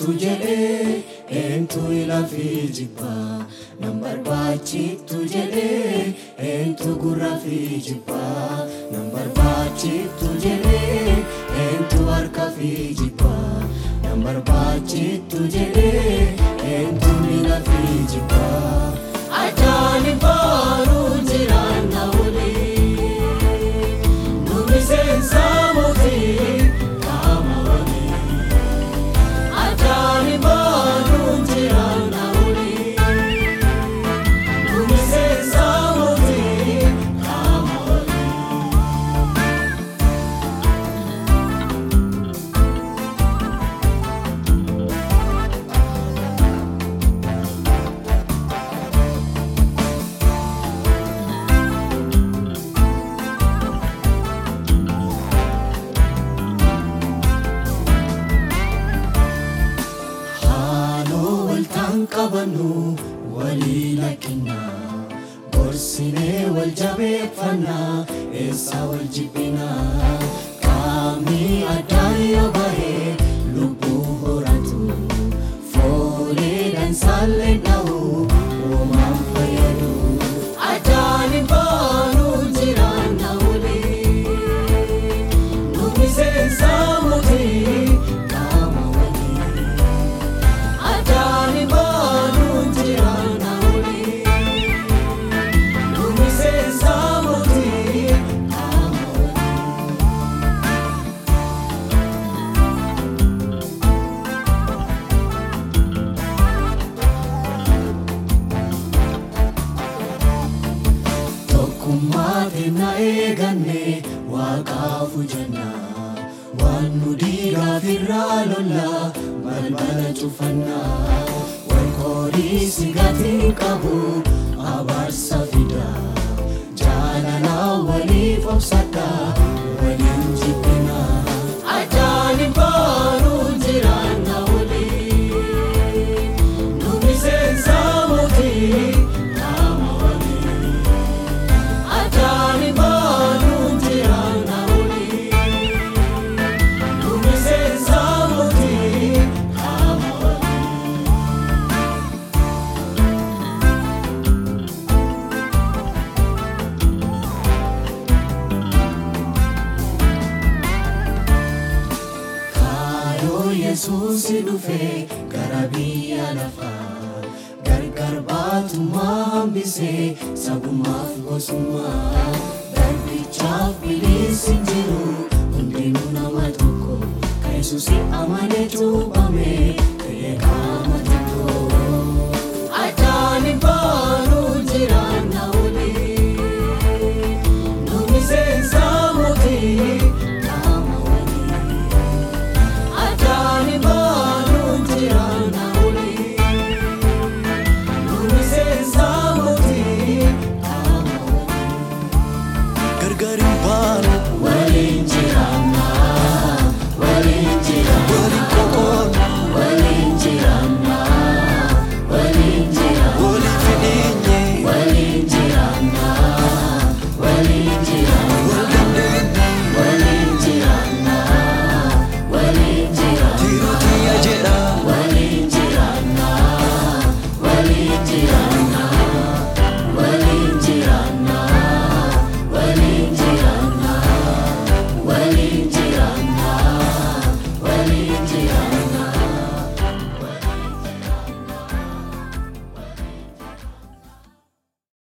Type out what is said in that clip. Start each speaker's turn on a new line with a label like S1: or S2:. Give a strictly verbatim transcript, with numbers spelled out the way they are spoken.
S1: barbaachitu jedhee eentu ilaafi jibba nan barbaachitu jedhee eentu gurraafi jibba nan barbaachitu jedhee eentu harkaafi jibba nan barbaachitu jedhee eentu ilaafi jibba ajaan baaruu jiraan na waliin nuti seensa mootii. Kabanu wali lakina borsine wal jabefana esa wal jibina kami adaya bahe lubu horatu fole dan sale nau omam payadu ajani banu jirana wali numi sensa muti kama wali ajani Kumatina egane wakafu jana wanu diga viralola balbala chufana wakori sigati kabu abarsa vida jana na wali fosata wali njipina ajani baru jirana wali numi sensa moti. Jesus idufe garabia lafa gargar batu mambise sabumaf gosuma darbi chaf bilisinjiru undinu na matuko Jesus amane tu bame kaya kama